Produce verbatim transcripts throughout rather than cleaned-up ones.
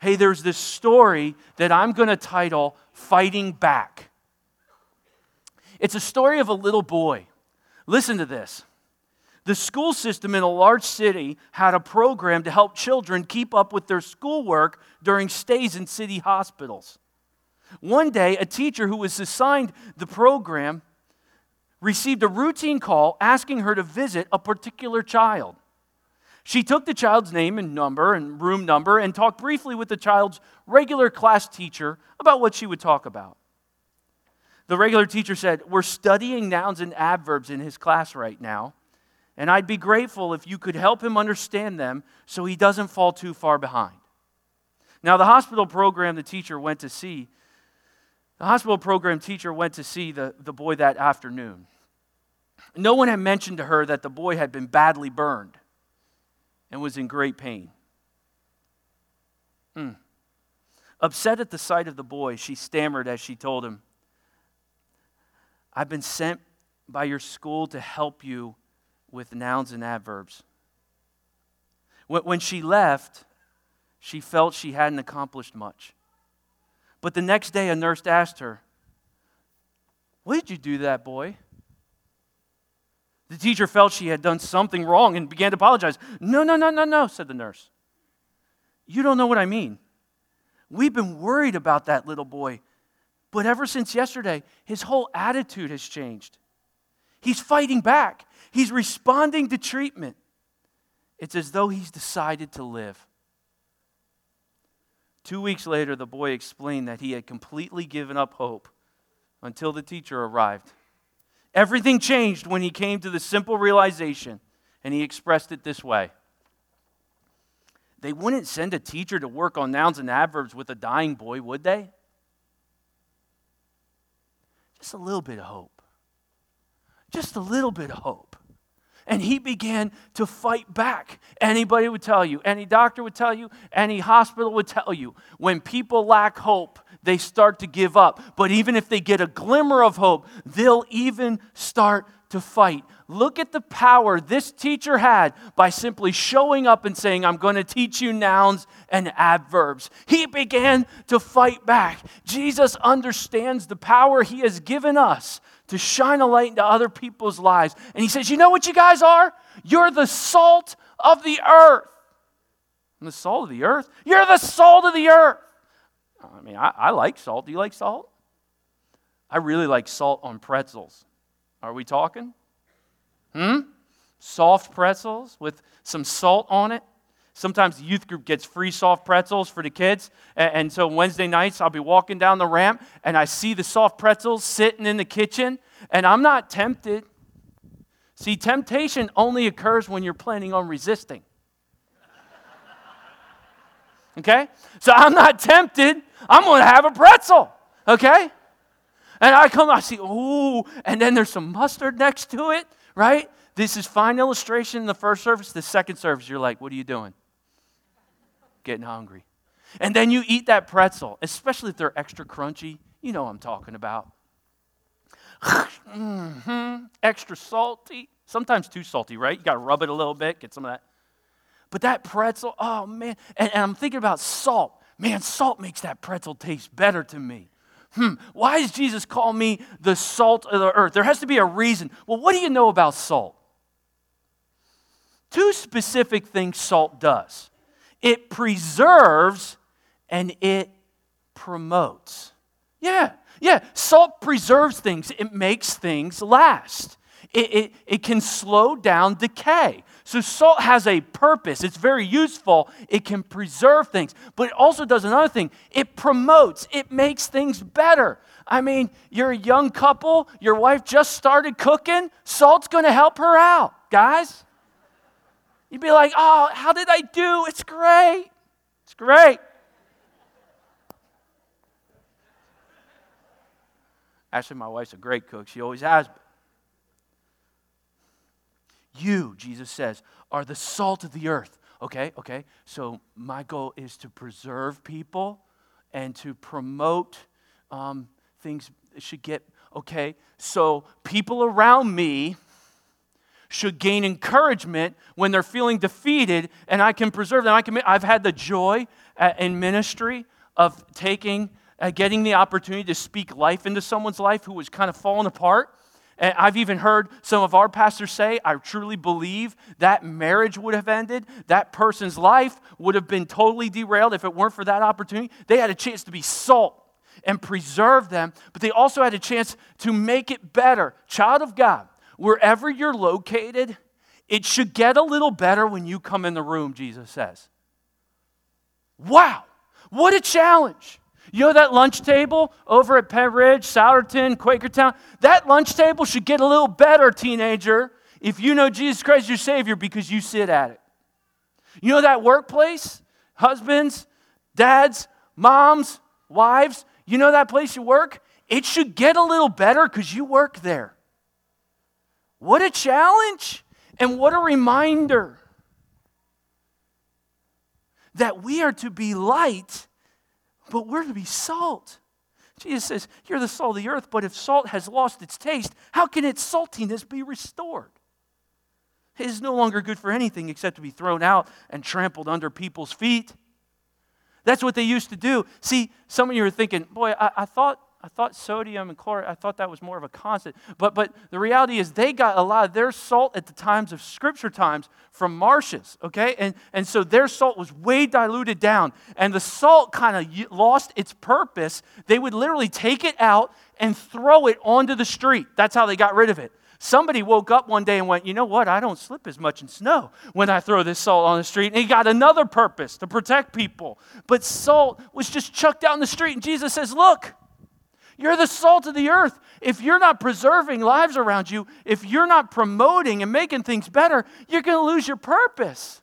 hey, there's this story that I'm going to title Fighting Back. It's a story of a little boy. Listen to this. The school system in a large city had a program to help children keep up with their schoolwork during stays in city hospitals. One day, a teacher who was assigned the program received a routine call asking her to visit a particular child. She took the child's name and number and room number and talked briefly with the child's regular class teacher about what she would talk about. The regular teacher said, "We're studying nouns and adverbs in his class right now, and I'd be grateful if you could help him understand them so he doesn't fall too far behind." Now, the hospital program the teacher went to see, the hospital program teacher went to see the, the boy that afternoon. No one had mentioned to her that the boy had been badly burned and was in great pain. Hmm. Upset at the sight of the boy, she stammered as she told him, "I've been sent by your school to help you with nouns and adverbs." When she left, she felt she hadn't accomplished much. But the next day, a nurse asked her, "What did you do to that boy?" The teacher felt she had done something wrong and began to apologize. "No, no, no, no, no," said the nurse. "You don't know what I mean. We've been worried about that little boy, but ever since yesterday, his whole attitude has changed. He's fighting back. He's responding to treatment. It's as though he's decided to live." Two weeks later, the boy explained that he had completely given up hope until the teacher arrived. Everything changed when he came to the simple realization, and he expressed it this way: they wouldn't send a teacher to work on nouns and adverbs with a dying boy, would they? Just a little bit of hope. Just a little bit of hope. And he began to fight back. Anybody would tell you, any doctor would tell you, any hospital would tell you, when people lack hope, they start to give up. But even if they get a glimmer of hope, they'll even start to fight. Look at the power this teacher had by simply showing up and saying, "I'm going to teach you nouns and adverbs." He began to fight back. Jesus understands the power he has given us to shine a light into other people's lives. And he says, "You know what you guys are? You're the salt of the earth." I'm the salt of the earth? You're the salt of the earth. I mean, I, I like salt. Do you like salt? I really like salt on pretzels. Are we talking? Hmm? Soft pretzels with some salt on it. Sometimes the youth group gets free soft pretzels for the kids. And, and so Wednesday nights, I'll be walking down the ramp, and I see the soft pretzels sitting in the kitchen, and I'm not tempted. See, temptation only occurs when you're planning on resisting. Okay? So I'm not tempted. I'm going to have a pretzel. Okay? And I come, I see, ooh, and then there's some mustard next to it, right? This is fine illustration in the first service. The second service, you're like, what are you doing? Getting hungry. And then you eat that pretzel, especially if they're extra crunchy. You know what I'm talking about. mm-hmm. Extra salty. Sometimes too salty, right? You got to rub it a little bit, get some of that. But that pretzel, oh man. And, and I'm thinking about salt. Man, salt makes that pretzel taste better to me. Hmm, why does Jesus call me the salt of the earth? There has to be a reason. Well, what do you know about salt? Two specific things salt does. It preserves and it promotes. Yeah, yeah, salt preserves things. It makes things last. It, it, it can slow down decay. So salt has a purpose. It's very useful. It can preserve things. But it also does another thing. It promotes. It makes things better. I mean, you're a young couple. Your wife just started cooking. Salt's going to help her out, guys. You'd be like, oh, how did I do? It's great. It's great. Actually, my wife's a great cook. She always has been. You, Jesus says, are the salt of the earth. Okay, okay. So my goal is to preserve people and to promote um, things that should get, okay. So people around me should gain encouragement when they're feeling defeated, and I can preserve them. I can, I've had the joy uh, in ministry of taking, uh, getting the opportunity to speak life into someone's life who was kind of falling apart. And I've even heard some of our pastors say, I truly believe that marriage would have ended. That person's life would have been totally derailed if it weren't for that opportunity. They had a chance to be salt and preserve them, but they also had a chance to make it better. Child of God, wherever you're located, it should get a little better when you come in the room, Jesus says. Wow, what a challenge. You know that lunch table over at Penn Ridge, Souderton, Quakertown? That lunch table should get a little better, teenager, if you know Jesus Christ your Savior because you sit at it. You know that workplace? Husbands, dads, moms, wives, you know that place you work? It should get a little better because you work there. What a challenge and what a reminder that we are to be light, but we're to be salt. Jesus says, you're the salt of the earth, but if salt has lost its taste, how can its saltiness be restored? It is no longer good for anything except to be thrown out and trampled under people's feet. That's what they used to do. See, some of you are thinking, boy, I, I thought I thought sodium and chloride, I thought that was more of a constant. But but the reality is they got a lot of their salt at the times of Scripture times from marshes, okay? And, and so their salt was way diluted down. And the salt kind of lost its purpose. They would literally take it out and throw it onto the street. That's how they got rid of it. Somebody woke up one day and went, you know what, I don't slip as much in snow when I throw this salt on the street. And he got another purpose, to protect people. But salt was just chucked out in the street. And Jesus says, look, you're the salt of the earth. If you're not preserving lives around you, if you're not promoting and making things better, you're going to lose your purpose.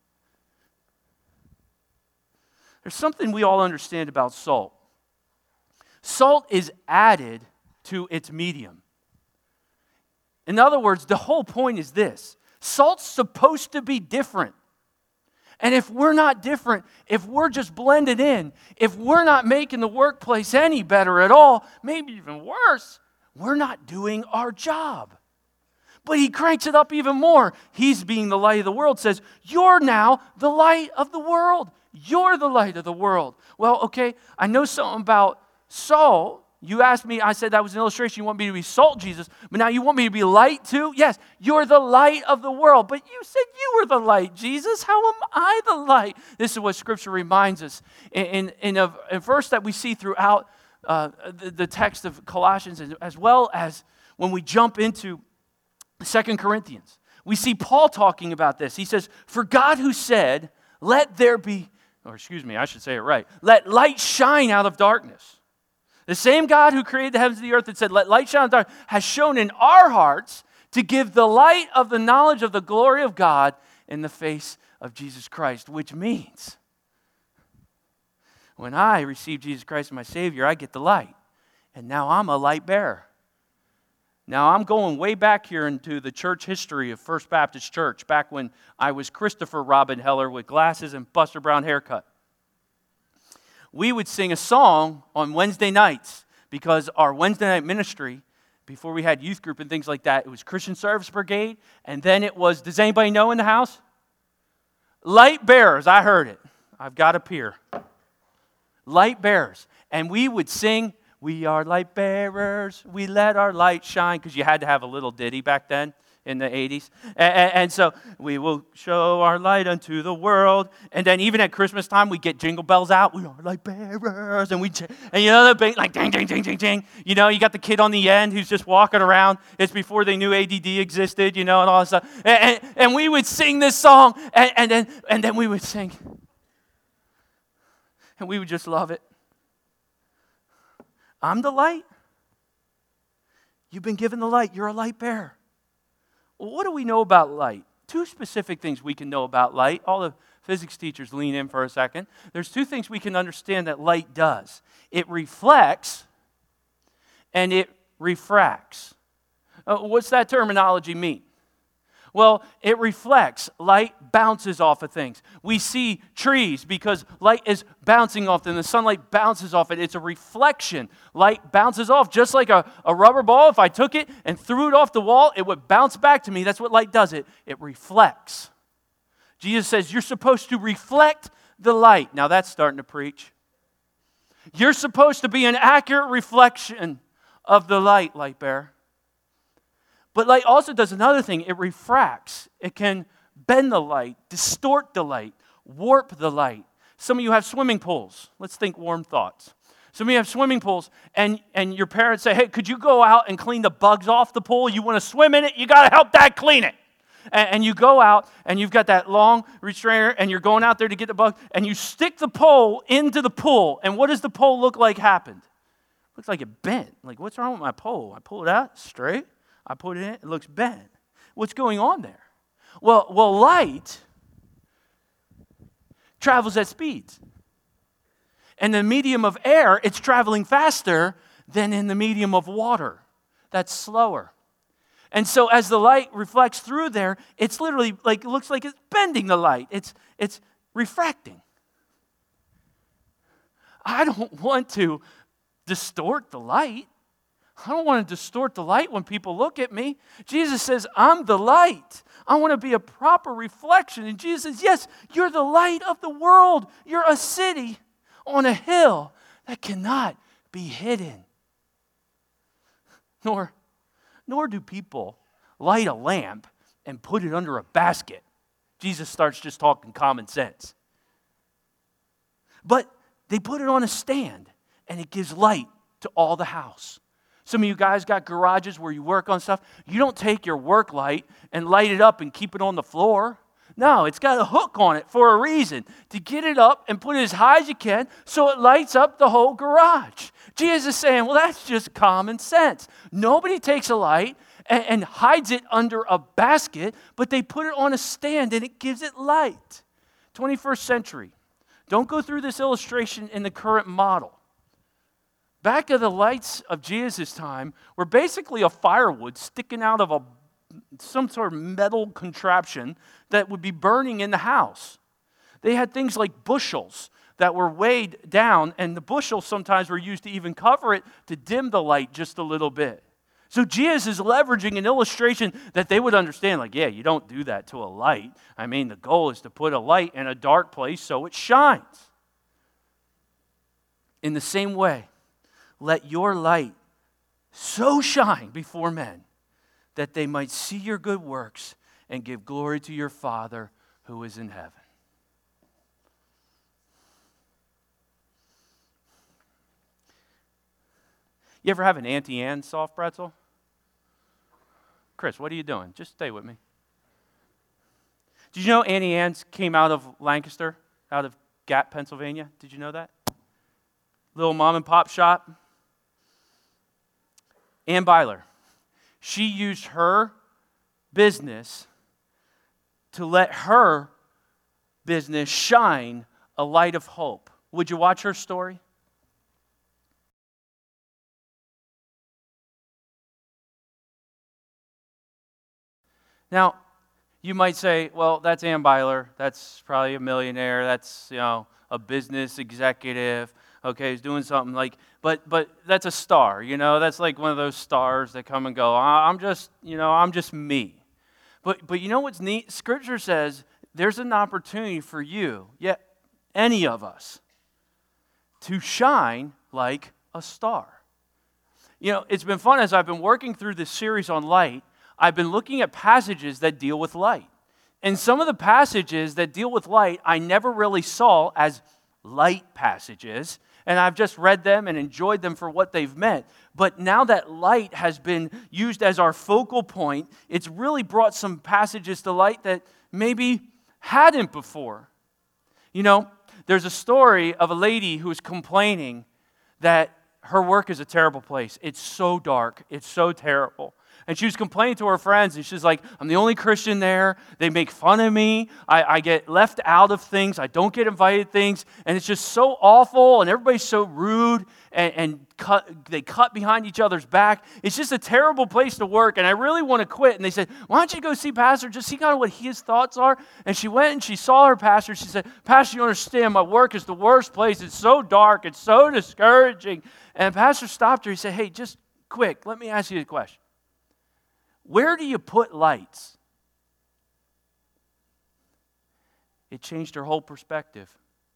There's something we all understand about salt. Salt is added to its medium. In other words, the whole point is this. Salt's supposed to be different. And if we're not different, if we're just blended in, if we're not making the workplace any better at all, maybe even worse, we're not doing our job. But he cranks it up even more. He's being the light of the world, says, you're now the light of the world. You're the light of the world. Well, okay, I know something about salt. You asked me, I said that was an illustration. You want me to be salt, Jesus, but now you want me to be light too? Yes, you're the light of the world. But you said you were the light, Jesus. How am I the light? This is what Scripture reminds us. In, in, in a, a verse that we see throughout uh, the, the text of Colossians, as well as when we jump into Second Corinthians. We see Paul talking about this. He says, for God who said, let there be, or excuse me, I should say it right, let light shine out of darkness. The same God who created the heavens and the earth and said, let light shine in the dark, has shown in our hearts to give the light of the knowledge of the glory of God in the face of Jesus Christ, which means when I receive Jesus Christ as my Savior, I get the light. And now I'm a light bearer. Now I'm going way back here into the church history of First Baptist Church, back when I was Christopher Robin Heller with glasses and Buster Brown haircut. We would sing a song on Wednesday nights because our Wednesday night ministry, before we had youth group and things like that, it was Christian Service Brigade, and then it was, does anybody know in the house? Light bearers, I heard it. I've got up here. Light bearers. And we would sing, we are light bearers, we let our light shine, because you had to have a little ditty back then. In the eighties. And, and, and so we will show our light unto the world. And then even at Christmas time, we get jingle bells out. We are light bearers. And we, and you know, the big, like ding, ding, ding, ding, ding. You know, you got the kid on the end who's just walking around. It's before they knew A D D existed, you know, and all that stuff. And, and, and we would sing this song. And, and, then, and then we would sing. And we would just love it. I'm the light. You've been given the light. You're a light bearer. Well, what do we know about light? Two specific things we can know about light. All the physics teachers lean in for a second. There's two things we can understand that light does. It reflects and it refracts. Uh, what's that terminology mean? Well, it reflects. Light bounces off of things. We see trees because light is bouncing off them. The sunlight bounces off it. It's a reflection. Light bounces off just like a, a rubber ball. If I took it and threw it off the wall, it would bounce back to me. That's what light does. It, it reflects. Jesus says you're supposed to reflect the light. Now that's starting to preach. You're supposed to be an accurate reflection of the light, light bearer. But light also does another thing. It refracts. It can bend the light, distort the light, warp the light. Some of you have swimming pools. Let's think warm thoughts. Some of you have swimming pools, and, and your parents say, hey, could you go out and clean the bugs off the pool? You want to swim in it? You got to help Dad clean it. And, and you go out, and you've got that long restrainer, and you're going out there to get the bug, and you stick the pole into the pool, and what does the pole look like happened? Looks like it bent. Like, what's wrong with my pole? I pull it out straight. I put it in, it looks bent. What's going on there? Well, well, light travels at speeds. In the medium of air, it's traveling faster than in the medium of water. That's slower. And so as the light reflects through there, it's literally like, it looks like it's bending the light. It's, it's refracting. I don't want to distort the light. I don't want to distort the light when people look at me. Jesus says, I'm the light. I want to be a proper reflection. And Jesus says, yes, you're the light of the world. You're a city on a hill that cannot be hidden. Nor, nor do people light a lamp and put it under a basket. Jesus starts just talking common sense. But they put it on a stand, and it gives light to all the house. Some of you guys got garages where you work on stuff. You don't take your work light and light it up and keep it on the floor. No, it's got a hook on it for a reason, to get it up and put it as high as you can so it lights up the whole garage. Jesus is saying, well, that's just common sense. Nobody takes a light and, and hides it under a basket, but they put it on a stand and it gives it light. twenty-first century. Don't go through this illustration in the current model. Back of the lights of Jesus' time were basically a firewood sticking out of a some sort of metal contraption that would be burning in the house. They had things like bushels that were weighed down, and the bushels sometimes were used to even cover it to dim the light just a little bit. So Jesus is leveraging an illustration that they would understand, like, yeah, you don't do that to a light. I mean, the goal is to put a light in a dark place so it shines. In the same way, let your light so shine before men that they might see your good works and give glory to your Father who is in heaven. You ever have an Auntie Anne's soft pretzel? Chris, what are you doing? Just stay with me. Did you know Auntie Anne's came out of Lancaster, out of Gap, Pennsylvania? Did you know that? Little mom and pop shop. Ann Byler, she used her business to let her business shine a light of hope. Would you watch her story? Now, you might say, well, that's Ann Byler. That's probably a millionaire. That's, you know, a business executive. Okay, he's doing something like, but but that's a star, you know, that's like one of those stars that come and go. I'm just, you know, I'm just me. But but you know what's neat? Scripture says there's an opportunity for you, yet any of us, to shine like a star. You know, it's been fun as I've been working through this series on light. I've been looking at passages that deal with light. And some of the passages that deal with light I never really saw as light passages. And I've just read them and enjoyed them for what they've meant. But now that light has been used as our focal point, it's really brought some passages to light that maybe hadn't before. You know, there's a story of a lady who is complaining that her work is a terrible place. It's so dark. It's so terrible. And she was complaining to her friends, and she's like, I'm the only Christian there. They make fun of me. I, I get left out of things. I don't get invited to things. And it's just so awful, and everybody's so rude, and, and cut, they cut behind each other's back. It's just a terrible place to work, and I really want to quit. And they said, why don't you go see Pastor, just see kind of what his thoughts are? And she went and she saw her pastor. She said, Pastor, you understand, my work is the worst place. It's so dark. It's so discouraging. And Pastor stopped her. He said, hey, just quick, let me ask you a question. Where do you put lights? It changed her whole perspective.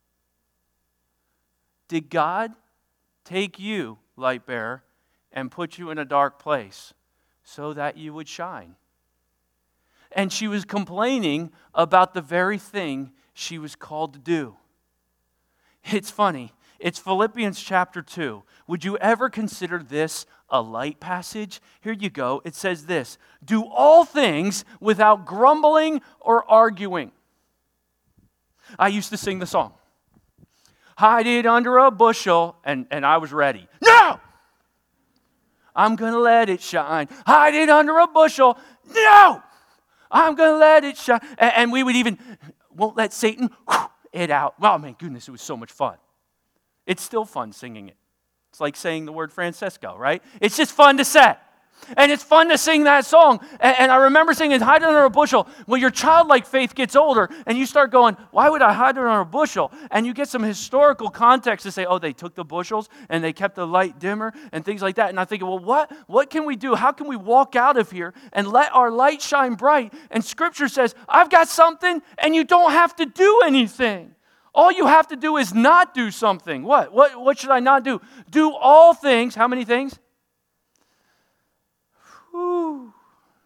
Did God take you, light bearer, and put you in a dark place so that you would shine? And she was complaining about the very thing she was called to do. It's funny. It's Philippians chapter two. Would you ever consider this a light passage? Here you go. It says this, do all things without grumbling or arguing. I used to sing the song. Hide it under a bushel, and, and I was ready. No! I'm going to let it shine. Hide it under a bushel. No! I'm going to let it shine. And, and we would even, won't let Satan it out. Oh, man, goodness, it was so much fun. It's still fun singing it. It's like saying the word Francesco, right? It's just fun to say. And it's fun to sing that song. And, and I remember singing, hide under a bushel. Well, your childlike faith gets older, and you start going, why would I hide under a bushel? And you get some historical context to say, oh, they took the bushels, and they kept the light dimmer, and things like that. And I'm thinking, well, what, what can we do? How can we walk out of here and let our light shine bright? And Scripture says, I've got something, and you don't have to do anything. All you have to do is not do something. What? What, what should I not do? Do all things. How many things? Whew.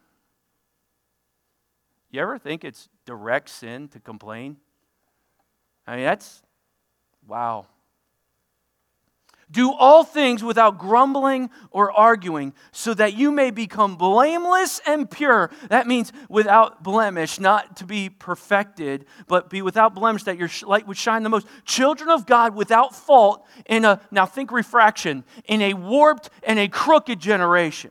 You ever think it's direct sin to complain? I mean, that's, wow. Do all things without grumbling or arguing, so that you may become blameless and pure. That means without blemish, not to be perfected, but be without blemish, that your light would shine the most. Children of God without fault in a, now think refraction, in a warped and a crooked generation.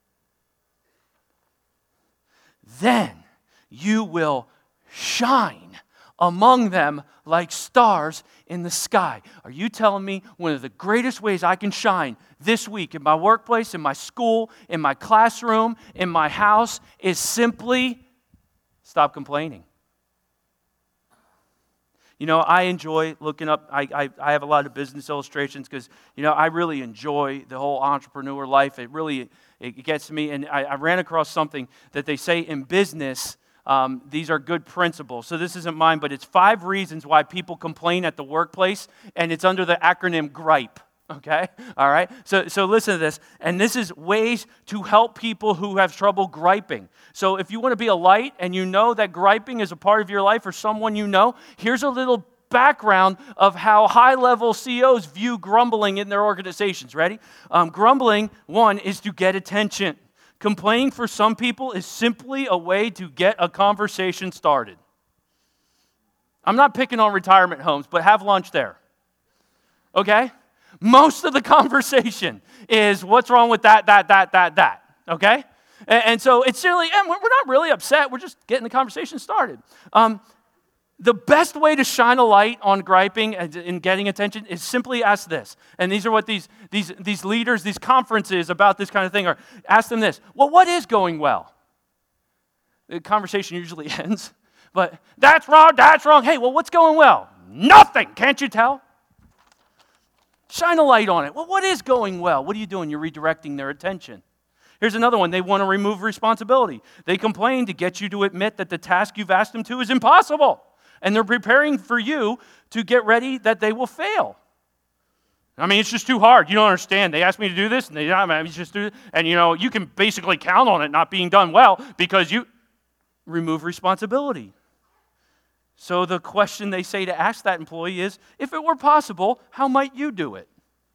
Then you will shine among them like stars in the sky. Are you telling me one of the greatest ways I can shine this week in my workplace, in my school, in my classroom, in my house is simply stop complaining? You know, I enjoy looking up, I, I, I have a lot of business illustrations because, you know, I really enjoy the whole entrepreneur life. It really, it gets to me. And I, I ran across something that they say in business, Um, these are good principles. So this isn't mine, but it's five reasons why people complain at the workplace, and it's under the acronym GRIPE, okay? All right? So, so listen to this, and this is ways to help people who have trouble griping. So if you want to be a light and you know that griping is a part of your life or someone you know, here's a little background of how high-level C E Os view grumbling in their organizations. Ready? Um, grumbling, one, is to get attention. Complaining for some people is simply a way to get a conversation started. I'm not picking on retirement homes, but have lunch there. Okay? Most of the conversation is what's wrong with that, that, that, that, that. Okay? And, and so it's really, and we're not really upset. We're just getting the conversation started. Um, The best way to shine a light on griping and getting attention is simply ask this. And these are what these, these, these leaders, these conferences about this kind of thing are. Ask them this. Well, what is going well? The conversation usually ends. But that's wrong, that's wrong. Hey, well, what's going well? Nothing. Can't you tell? Shine a light on it. Well, what is going well? What are you doing? You're redirecting their attention. Here's another one. They want to remove responsibility. They complain to get you to admit that the task you've asked them to is impossible. And they're preparing for you to get ready that they will fail. I mean, it's just too hard. You don't understand. They asked me to do this, and they, I mean, it's just do, and you know, you can basically count on it not being done well because you remove responsibility. So the question they say to ask that employee is, if it were possible, how might you do it?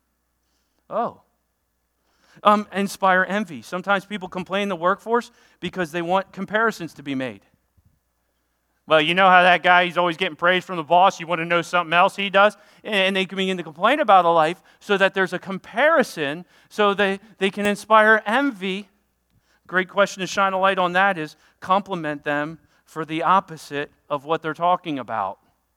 Oh. Um, inspire envy. Sometimes people complain in the workforce because they want comparisons to be made. Well, you know how that guy, he's always getting praise from the boss. You want to know something else he does? And they can begin to complain about a life so that there's a comparison so they, they can inspire envy. great question to shine a light on that is compliment them for the opposite of what they're talking about.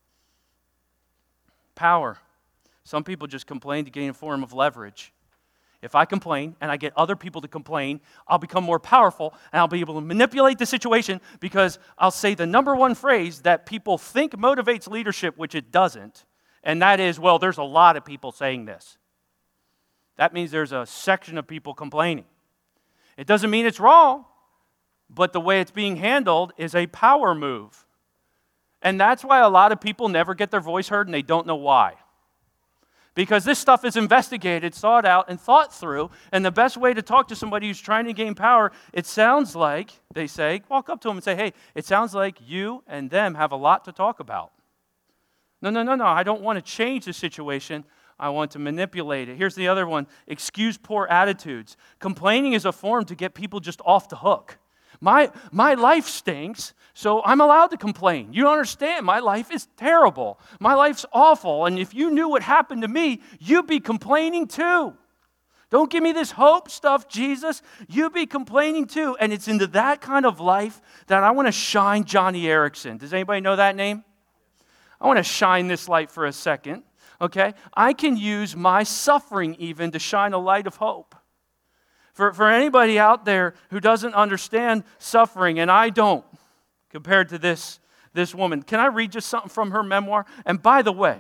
Power. Some people just complain to gain a form of leverage. If I complain and I get other people to complain, I'll become more powerful and I'll be able to manipulate the situation because I'll say the number one phrase that people think motivates leadership, which it doesn't, and that is, well, there's a lot of people saying this. That means there's a section of people complaining. It doesn't mean it's wrong, but the way it's being handled is a power move. And that's why a lot of people never get their voice heard and they don't know why. Because this stuff is investigated, sought out, and thought through, and the best way to talk to somebody who's trying to gain power, it sounds like, they say, walk up to them and say, hey, it sounds like you and them have a lot to talk about. No, no, no, no, I don't want to change the situation. I want to manipulate it. Here's the other one, excuse poor attitudes. Complaining is a form to get people just off the hook. My, my life stinks, so I'm allowed to complain. You don't understand. My life is terrible. My life's awful. And if you knew what happened to me, you'd be complaining too. Don't give me this hope stuff, Jesus. You'd be complaining too. And it's into that kind of life that I want to shine Johnny Erickson. Does anybody know that name? I want to shine this light for a second. Okay? I can use my suffering even to shine a light of hope. For, for anybody out there who doesn't understand suffering, and I don't, compared to this, this woman, can I read just something from her memoir? And by the way,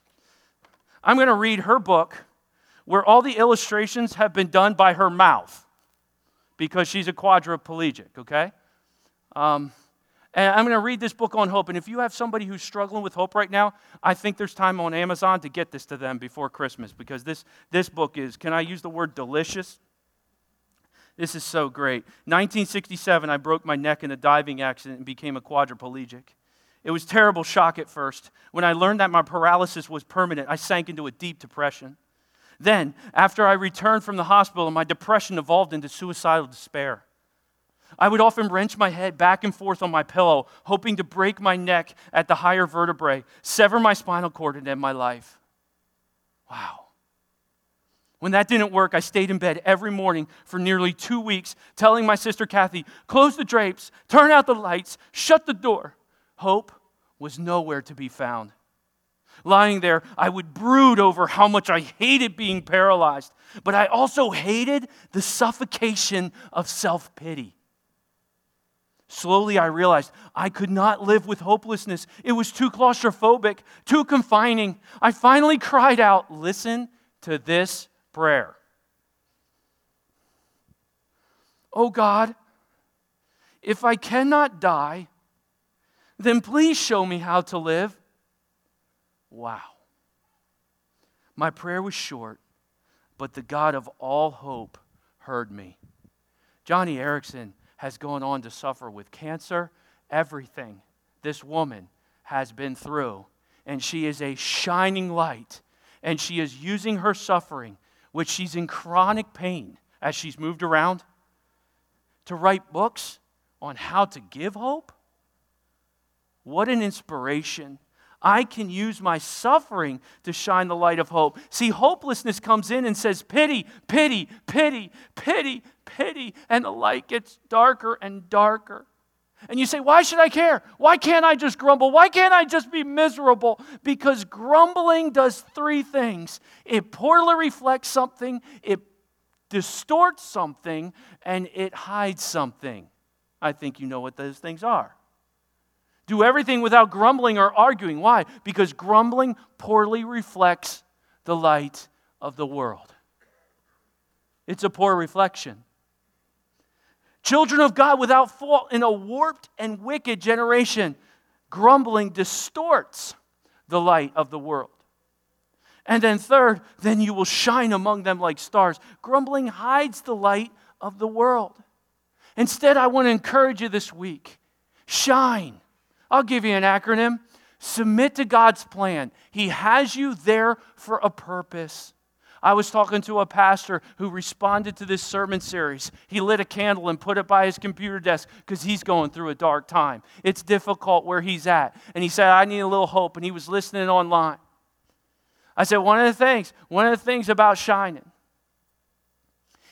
I'm going to read her book where all the illustrations have been done by her mouth because she's a quadriplegic, okay? Um, and I'm going to read this book on hope. And if you have somebody who's struggling with hope right now, I think there's time on Amazon to get this to them before Christmas because this, this book is, can I use the word delicious? This is so great. nineteen sixty-seven, I broke my neck in a diving accident and became a quadriplegic. It was terrible shock at first. When I learned that my paralysis was permanent, I sank into a deep depression. Then, after I returned from the hospital, my depression evolved into suicidal despair. I would often wrench my head back and forth on my pillow, hoping to break my neck at the higher vertebrae, sever my spinal cord, and end my life. Wow. When that didn't work, I stayed in bed every morning for nearly two weeks, telling my sister Kathy, close the drapes, turn out the lights, shut the door. Hope was nowhere to be found. Lying there, I would brood over how much I hated being paralyzed, but I also hated the suffocation of self-pity. Slowly, I realized I could not live with hopelessness. It was too claustrophobic, too confining. I finally cried out, listen to this prayer. Oh God, if I cannot die, then please show me how to live. Wow. My prayer was short, but the God of all hope heard me. Johnny Erickson has gone on to suffer with cancer, everything this woman has been through, and she is a shining light, and she is using her suffering, which she's in chronic pain as she's moved around, to write books on how to give hope. What an inspiration. I can use my suffering to shine the light of hope. See, hopelessness comes in and says, pity, pity, pity, pity, pity, and the light gets darker and darker. And you say, why should I care? Why can't I just grumble? Why can't I just be miserable? Because grumbling does three things. It poorly reflects something, it distorts something, and it hides something. I think you know what those things are. Do everything without grumbling or arguing. Why? Because grumbling poorly reflects the light of the world. It's a poor reflection. Children of God without fault in a warped and wicked generation. Grumbling distorts the light of the world. And then third, then you will shine among them like stars. Grumbling hides the light of the world. Instead, I want to encourage you this week. Shine. I'll give you an acronym. Submit to God's plan. He has you there for a purpose. I was talking to a pastor who responded to this sermon series. He lit a candle and put it by his computer desk because he's going through a dark time. It's difficult where he's at. And he said, I need a little hope. And he was listening online. I said, one of the things, one of the things about shining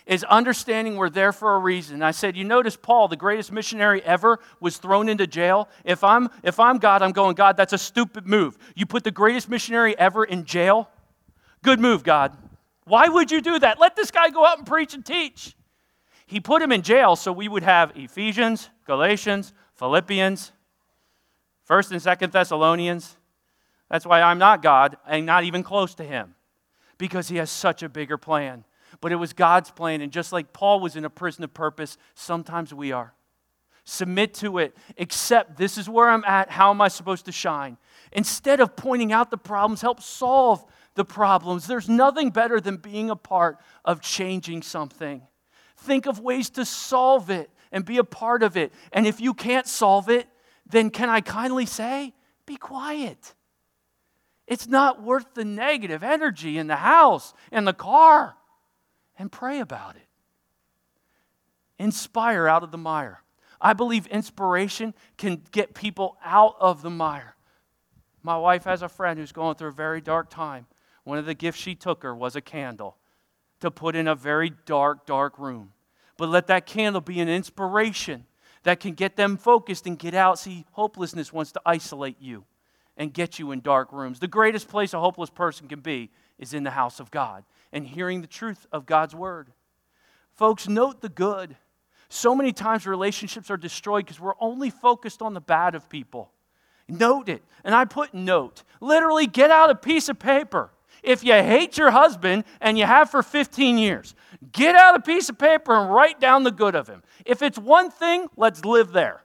is understanding we're there for a reason. I said, you notice Paul, the greatest missionary ever, was thrown into jail. If I'm, if I'm God, I'm going, God, that's a stupid move. You put the greatest missionary ever in jail? Good move, God. Why would you do that? Let this guy go out and preach and teach. He put him in jail so we would have Ephesians, Galatians, Philippians, First and Second Thessalonians. That's why I'm not God and not even close to him, because he has such a bigger plan. But it was God's plan, and just like Paul was in a prison of purpose, sometimes we are. Submit to it. Accept, this is where I'm at. How am I supposed to shine? Instead of pointing out the problems, help solve the problems. There's nothing better than being a part of changing something. Think of ways to solve it and be a part of it. And if you can't solve it, then can I kindly say, be quiet. It's not worth the negative energy in the house, in the car. And pray about it. Inspire out of the mire. I believe inspiration can get people out of the mire. My wife has a friend who's going through a very dark time. One of the gifts she took her was a candle to put in a very dark, dark room. But let that candle be an inspiration that can get them focused and get out. See, hopelessness wants to isolate you and get you in dark rooms. The greatest place a hopeless person can be is in the house of God and hearing the truth of God's word. Folks, note the good. So many times relationships are destroyed because we're only focused on the bad of people. Note it. And I put note. Literally, get out a piece of paper. If you hate your husband, and you have for fifteen years, get out a piece of paper and write down the good of him. If it's one thing, let's live there.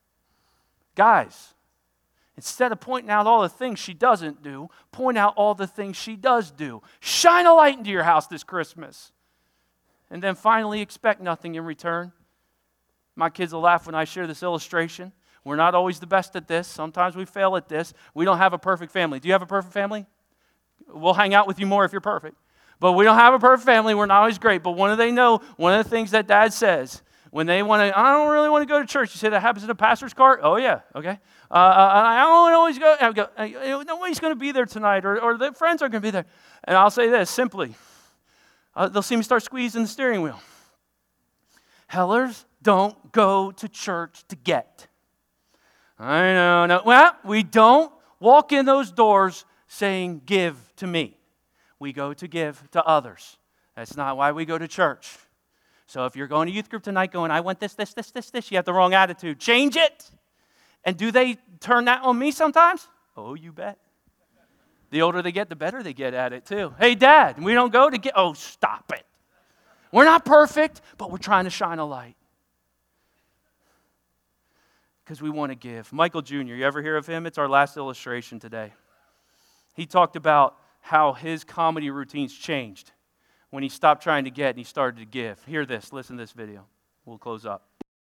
Guys, instead of pointing out all the things she doesn't do, point out all the things she does do. Shine a light into your house this Christmas. And then finally, expect nothing in return. My kids will laugh when I share this illustration. We're not always the best at this. Sometimes we fail at this. We don't have a perfect family. Do you have a perfect family? We'll hang out with you more if you're perfect. But we don't have a perfect family. We're not always great. But one of they know, one of the things that Dad says, when they want to, I don't really want to go to church. You say that happens in a pastor's cart? Oh, yeah, okay. Uh, I don't always go, I go nobody's going to be there tonight, or, or the friends are going to be there. And I'll say this simply. Uh, they'll see me start squeezing the steering wheel. Hellers don't go to church to get. I know, no. Well, we don't walk in those doors saying, give to me. We go to give to others. That's not why we go to church. So if you're going to youth group tonight going, I want this, this, this, this, this, you have the wrong attitude. Change it. And do they turn that on me sometimes? Oh, you bet. The older they get, the better they get at it too. Hey, Dad, we don't go to get, oh, stop it. We're not perfect, but we're trying to shine a light. Because we want to give. Michael Junior, you ever hear of him? It's our last illustration today. He talked about how his comedy routines changed when he stopped trying to get and he started to give. Hear this. Listen to this video. We'll close up.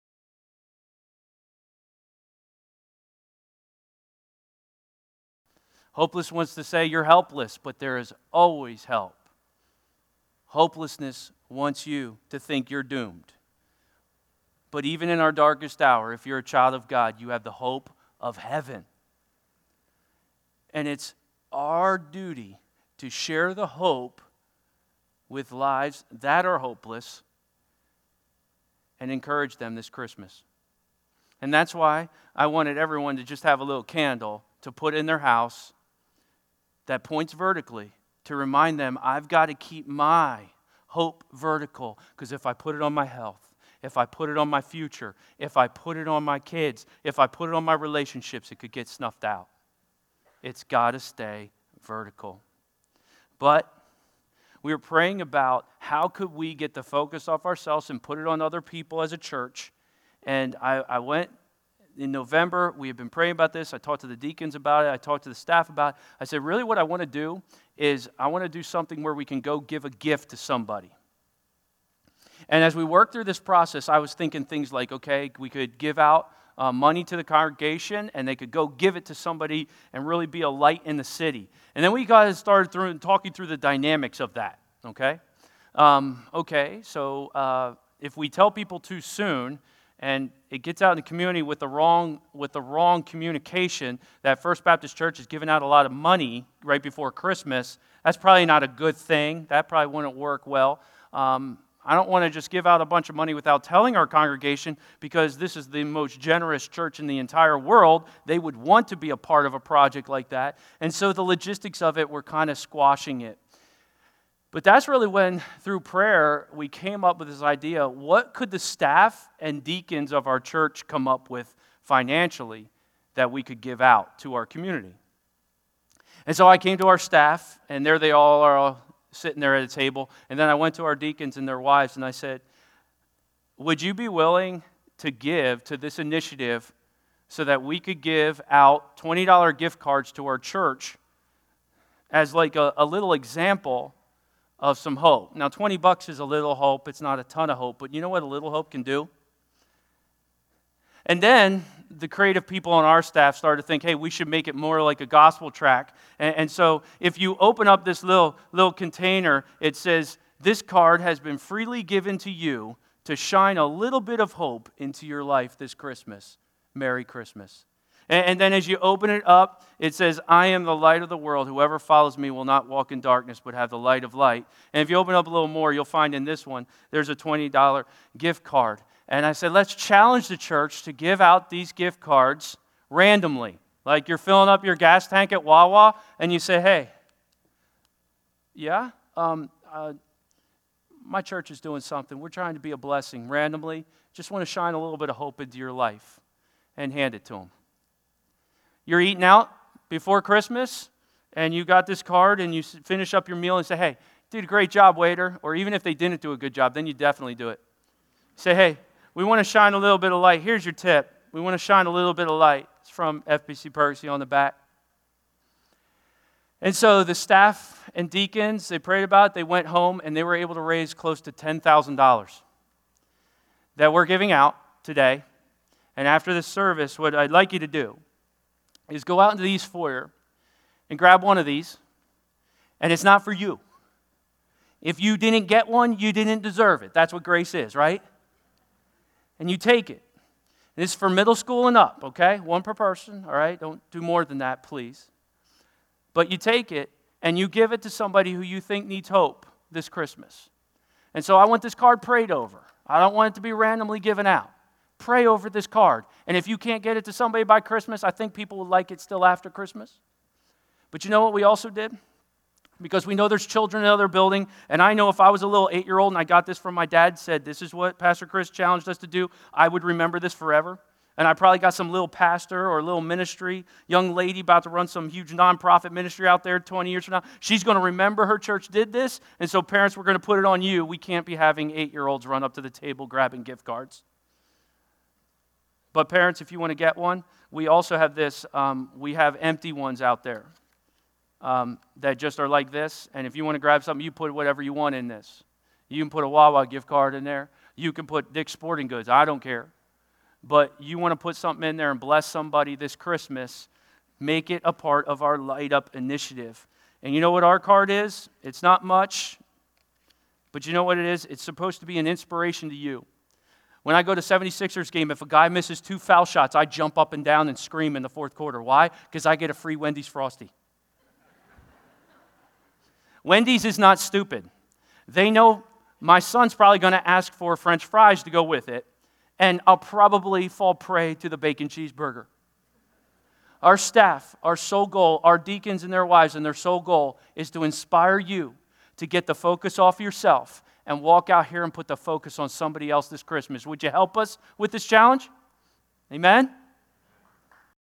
Hopeless wants to say you're helpless, but there is always help. Hopelessness wants you to think you're doomed. But even in our darkest hour, if you're a child of God, you have the hope of heaven. And it's our duty to share the hope with lives that are hopeless and encourage them this Christmas. And that's why I wanted everyone to just have a little candle to put in their house that points vertically to remind them, I've got to keep my hope vertical, because if I put it on my health, if I put it on my future, if I put it on my kids, if I put it on my relationships, it could get snuffed out. It's got to stay vertical. But we were praying about how could we get the focus off ourselves and put it on other people as a church. And I, I went in November. We had been praying about this. I talked to the deacons about it. I talked to the staff about it. I said, really what I want to do is I want to do something where we can go give a gift to somebody. And as we worked through this process, I was thinking things like, okay, we could give out uh, money to the congregation, and they could go give it to somebody and really be a light in the city. And then we got started through talking through the dynamics of that, okay? Um, okay, so uh, if we tell people too soon, and it gets out in the community with the wrong with the wrong communication that First Baptist Church is giving out a lot of money right before Christmas, that's probably not a good thing. That probably wouldn't work well. Um, I don't want to just give out a bunch of money without telling our congregation, because this is the most generous church in the entire world. They would want to be a part of a project like that. And so the logistics of it were kind of squashing it. But that's really when, through prayer, we came up with this idea: what could the staff and deacons of our church come up with financially that we could give out to our community? And so I came to our staff, and there they all are, all sitting there at a table. And then I went to our deacons and their wives, and I said, would you be willing to give to this initiative so that we could give out twenty dollars gift cards to our church as like a, a little example of some hope? Now, twenty bucks is a little hope. It's not a ton of hope, but you know what a little hope can do? And then the creative people on our staff started to think, hey, we should make it more like a gospel track. And, and so if you open up this little, little container, it says, this card has been freely given to you to shine a little bit of hope into your life this Christmas. Merry Christmas. And, and then as you open it up, it says, I am the light of the world. Whoever follows me will not walk in darkness, but have the light of light. And if you open up a little more, you'll find in this one, there's a twenty dollars gift card. And I said, let's challenge the church to give out these gift cards randomly. Like you're filling up your gas tank at Wawa, and you say, hey, yeah, um, uh, my church is doing something. We're trying to be a blessing randomly. Just want to shine a little bit of hope into your life, and hand it to them. You're eating out before Christmas, and you got this card, and you finish up your meal and say, hey, did a great job, waiter. Or even if they didn't do a good job, then you definitely do it. Say, hey, we want to shine a little bit of light. Here's your tip. We want to shine a little bit of light. It's from F B C Percy on the back. And so the staff and deacons, they prayed about it. They went home, and they were able to raise close to ten thousand dollars that we're giving out today. And after this service, what I'd like you to do is go out into these foyer and grab one of these. And it's not for you. If you didn't get one, you didn't deserve it. That's what grace is, right? And you take it. This is for middle school and up, okay? One per person, all right? Don't do more than that, please. But you take it, and you give it to somebody who you think needs hope this Christmas. And so I want this card prayed over. I don't want it to be randomly given out. Pray over this card. And if you can't get it to somebody by Christmas, I think people will like it still after Christmas. But you know what we also did? Because we know there's children in another building, and I know if I was a little eight-year-old and I got this from my dad, said, this is what Pastor Chris challenged us to do, I would remember this forever. And I probably got some little pastor or little ministry, young lady about to run some huge nonprofit ministry out there twenty years from now. She's going to remember her church did this, and so parents, we're going to put it on you. We can't be having eight-year-olds run up to the table grabbing gift cards. But parents, if you want to get one, we also have this. Um, we have empty ones out there. Um, that just are like this, and if you want to grab something, you put whatever you want in this. You can put a Wawa gift card in there. You can put Dick's Sporting Goods. I don't care. But you want to put something in there and bless somebody this Christmas, make it a part of our Light Up initiative. And you know what our card is? It's not much, but you know what it is? It's supposed to be an inspiration to you. When I go to seventy-sixers game, if a guy misses two foul shots, I jump up and down and scream in the fourth quarter. Why? Because I get a free Wendy's Frosty. Wendy's is not stupid. They know my son's probably going to ask for French fries to go with it, and I'll probably fall prey to the bacon cheeseburger. Our staff, our sole goal, our deacons and their wives and their sole goal is to inspire you to get the focus off yourself and walk out here and put the focus on somebody else this Christmas. Would you help us with this challenge? Amen?